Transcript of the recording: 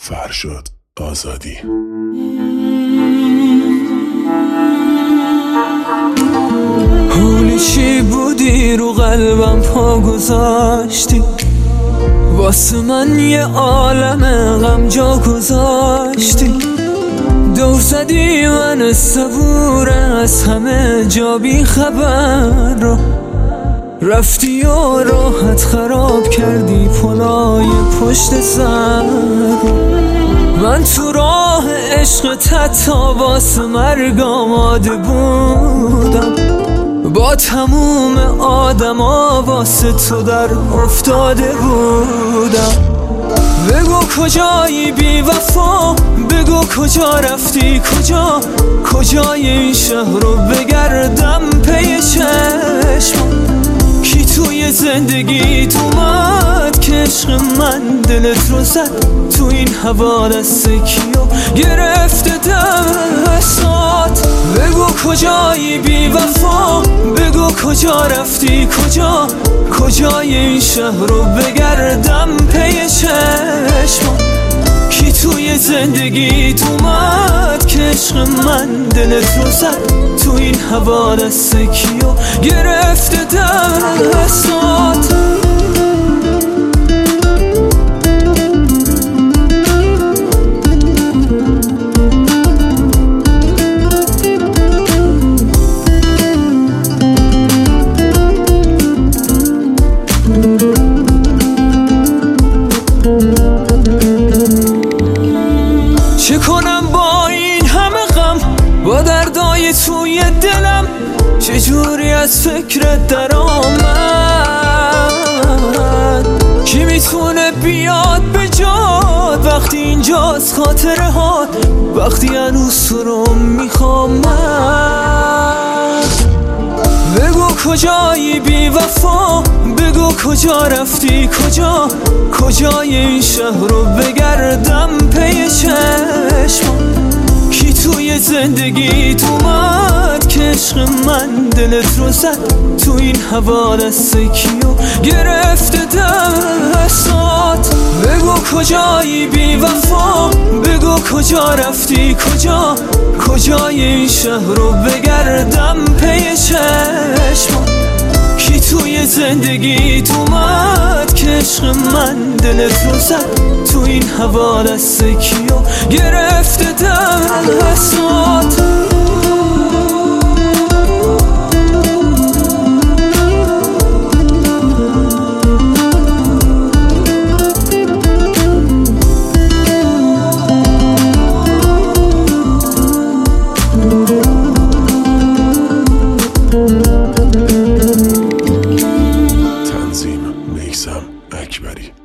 فرشاد آزادی. حولی چی بودی رو قلبم پا گذاشتی، واسه من یه عالم غم جا گذاشتی. دور زدی من صبور از همه جا بی خبر رو، رفتی و راحت خراب کردی پلای پشت سر رو. من تو راه عشق حتی واسه مرگ آماده بودم، با تموم آدما واسه تو در افتاده بودم. بگو کجایی بی وفا، بگو کجا رفتی، کجای این شهر رو بگردم پی چشم. کی توی زندگیت اومد که عشق من دلت رو زد، تو این هوا دست کیو گرفته دستات. بگو کجایی بی وفا، بگو کجا رفتی، کجای این شهر رو بگردم پی چشم. کی توی زندگیت اومد که عشق من دلت رو زد، تو این هوا دست کیو گرفته دستات. چه کنم با این همه غم، با دردای توی دلم، چجوری از فکرت در آمد؟ کی میتونه بیاد به جاد وقتی اینجاست خاطره هات، وقتی هنوز تو رو میخوام من؟ بگو کجایی بی وفا، بگو کجا رفتی، کجای این شهر رو بگردم پی چشم. کی توی زندگیت اومد که عشق من دلت رو زد، تو این هوا دست کیو گرفته دستات. بگو کجایی بی وفا، بگو کجا رفتی، کجای این شهر رو بگردم پی چشم. کی توی زندگیت اومد که عشق من دلت رو زد، تو این هوا دست کیو گرفته دستات. تنظیم میثم اکبری.